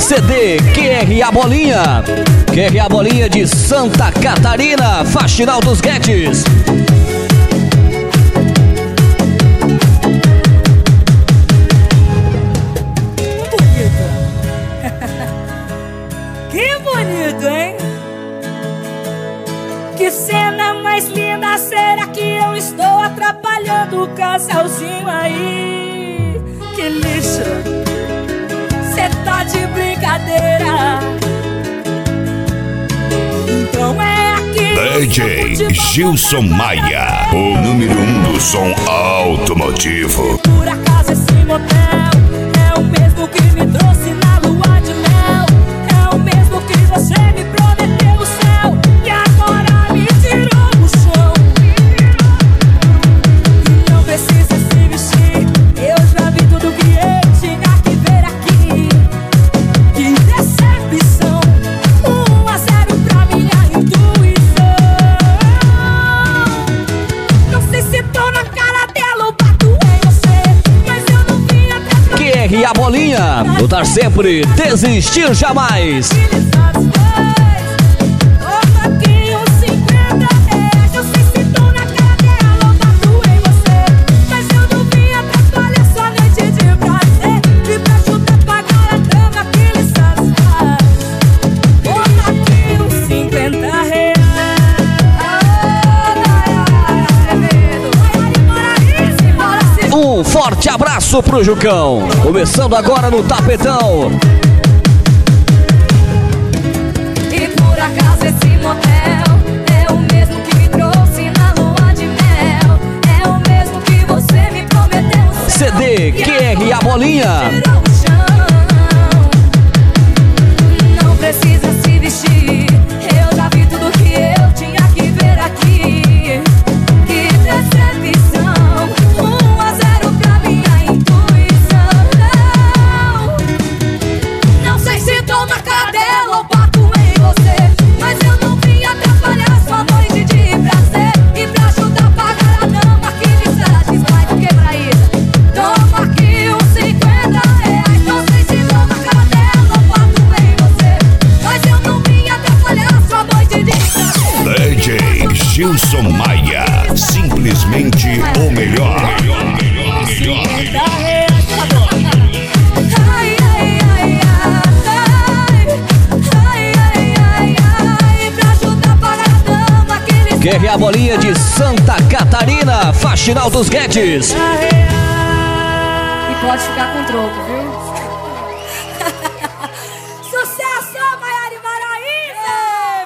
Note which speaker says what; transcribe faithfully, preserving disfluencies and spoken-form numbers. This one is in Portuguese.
Speaker 1: C D Q R A Bolinha. Q R A Bolinha de Santa Catarina, Faxinal dos Guedes.
Speaker 2: Que bonito, hein? Que cena mais linda, será que eu estou atrapalhando o casalzinho aí? Que lixo, cê tá de brincadeira. Então é aqui
Speaker 3: D J Gilson Maia, o número um do som automotivo.
Speaker 2: Por acaso esse motel é o mesmo que me trouxe na lua de mel? É o mesmo que você me prometeu no céu e agora me tirou do chão. E não precisa se vestir, eu já vi tudo que eu tinha que ver aqui. Que decepção, um a zero pra minha intuição. Não sei se tô na cara dela ou bato em você, mas eu não vim atrás pra
Speaker 1: Q R A Bolinha, lutar sempre, desistir jamais. Um forte abraço pro Jucão. Começando agora no Tapetão.
Speaker 2: E por acaso esse motel é o mesmo que me trouxe na lua de mel? É o mesmo que você me prometeu no céu?
Speaker 1: C D Q R A Bolinha.
Speaker 2: Tirou o chão. Não precisa se vestir, eu já vi tudo que eu tinha que ver aqui. Que decepção, um a zero pra minha intuição. Não sei se tô na cadela ou bato em você, mas eu não vim atrapalhar sua noite de prazer. E pra ajudar a pagar a dama que lhe satisfaz, o que pra isso? Toma aqui uns cinquenta reais. Não sei se tô na cadela ou bato em você, mas eu não vim atrapalhar sua noite de prazer.
Speaker 3: D J Gilson Maia, simplesmente o melhor.
Speaker 2: Ai, ai, ai, ai, ai, ai, ai, ai, pra ajudar a pagar a dama que lhe
Speaker 1: Q R A Bolinha de Santa Catarina, Faxinal dos Guedes.
Speaker 2: E pode ficar com troco, viu?